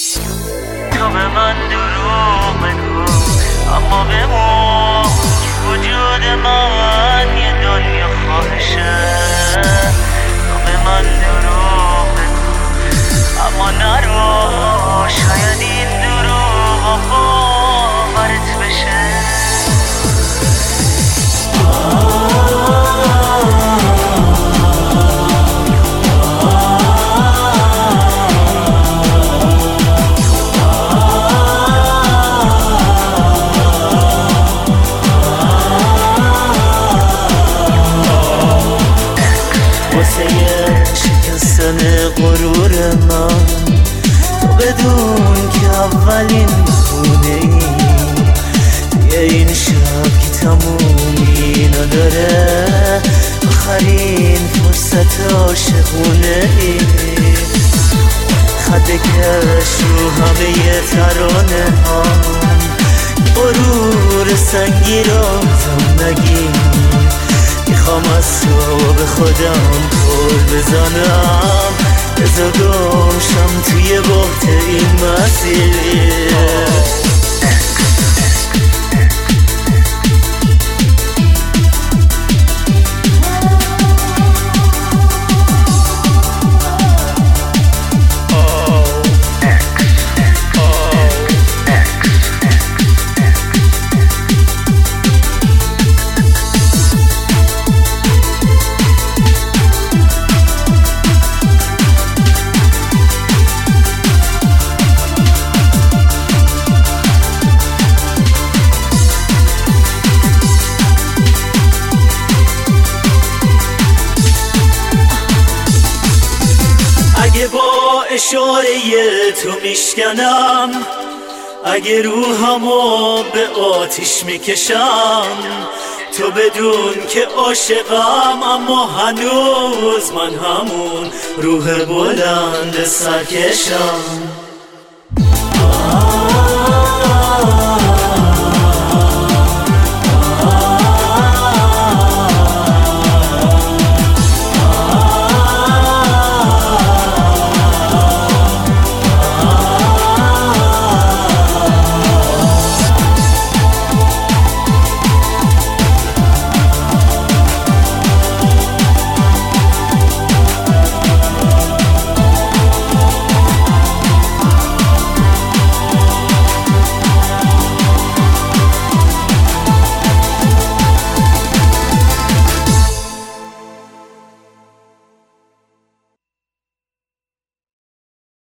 تو به من دروغ بگو اما بمون که وجود من یه دنیا خواهشه. تو به من دروغ بگو اما نرو، شاید این دروغ باورت بشه. شکستن غرور من تو بدون که اولین خونه ای توی این شب که تمومی نداره، آخرین فرصت عاشقونه ای. خط کش رو همه ترانه ها، غرور سنگی را زندگی. میخوام از تو به خودم قول بزنم، بذار گمشم توی بحت این مسیر. اگه با اشاره تو میشکنم، اگه روحمو به آتیش میکشم، تو بدون که عاشقم اما هنوز من همون روح بلند سرکشم.